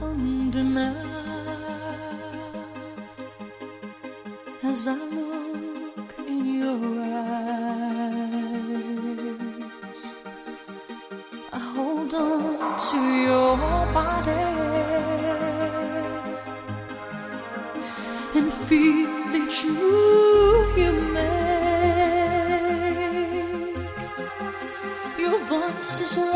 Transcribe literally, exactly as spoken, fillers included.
wonder now, as I look in your eyes, I hold on to your body and feel it's you you make. Your voice is